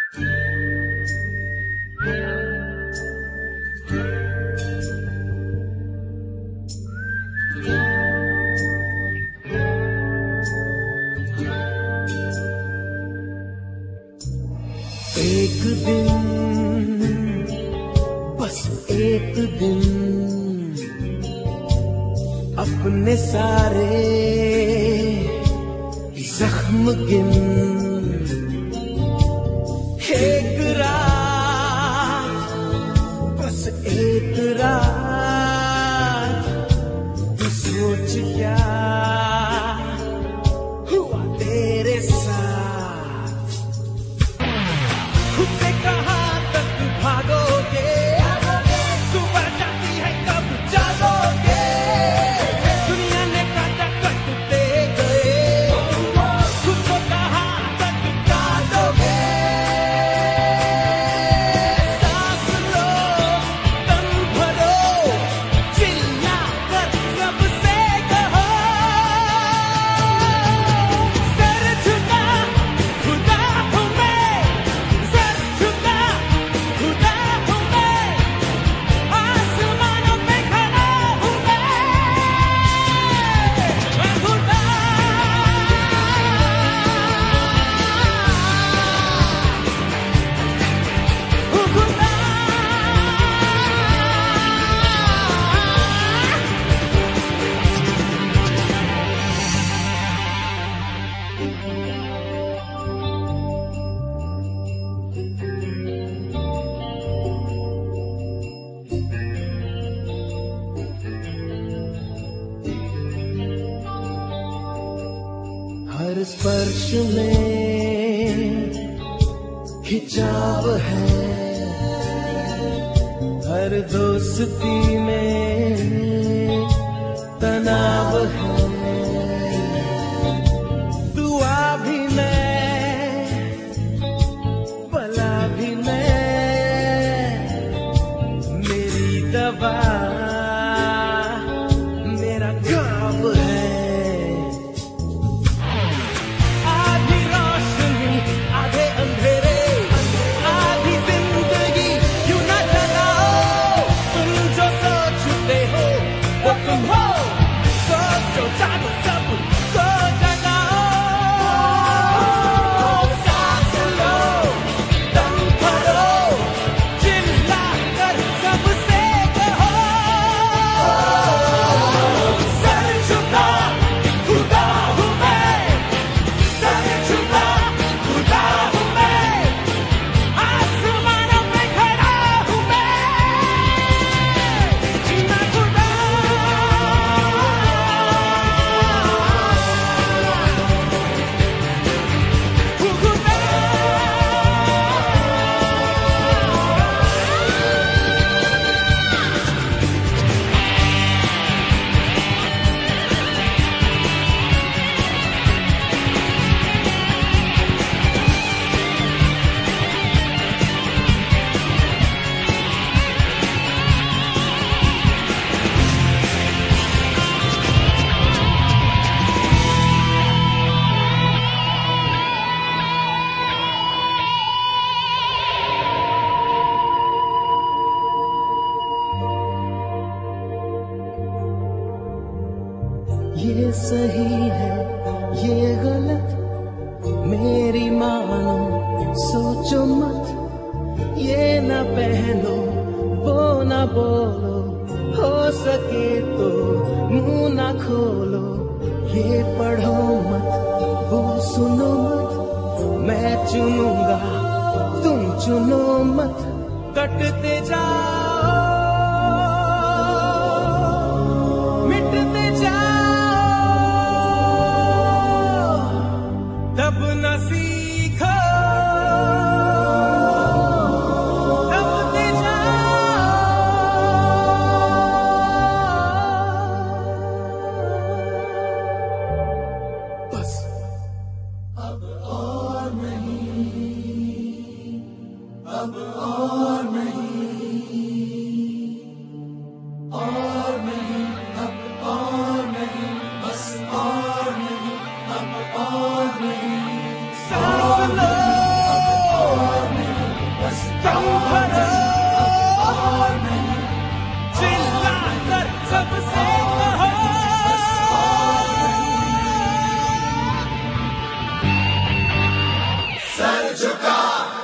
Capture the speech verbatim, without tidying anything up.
एक दिन, बस एक दिन अपने सारे जख्म गिन। एक रात, बस एक रात, तू सोच क्या हुआ तेरे साथ। खुद से कहाँ तक भागोगे, सुबह जाती है कब जागोगे। दुनिया ने काटा कटते गए, खुद को कहाँ तक काटोगे। सांस लो, दम भरो, चिल्ला कर सबसे कहो। सर झुका खुदा हूँ मैं, सर झुका खुदा हूँ मैं, आसमानों पे खड़ा हूँ मैं, मैं खुदा। हूँ खुदा। हर स्पर्श में खिंचाव है, हर दोस्ती में तनाव है। दुआ भी मैं, भला भी मैं, मेरी दवा मेरा घाव है। आधी रोशनी आधे अंधेरे, आधी जिंदगी यूं न जलाओ। तुम जो सोचते हो वो तुम हो, सोचो जागो सब को जगाओ। सांस लो, दम भरो, चिल्ला कर सबसे कहो। सर झुका खुदा हूँ मैं, सर झुका खुदा हूँ मैं, आसमानों पे खड़ा हूँ मैं, मैं खुदा। हूँ खुदा। ये सही है ये गलत, मेरी मानो सोचो मत। ये न पहनो वो न बोलो, हो सके तो मुंह न खोलो। ये पढ़ो मत वो सुनो मत, मैं चुनूंगा तुम चुनो मत। कटते जाओ मिटते जाओ, तब न सीखो दबते जाओ। बस अब और नहीं, अब और नहीं, और नहीं, अब और नहीं, बस और नहीं, अब और नहीं। सांस लो, अब और नहीं। झुका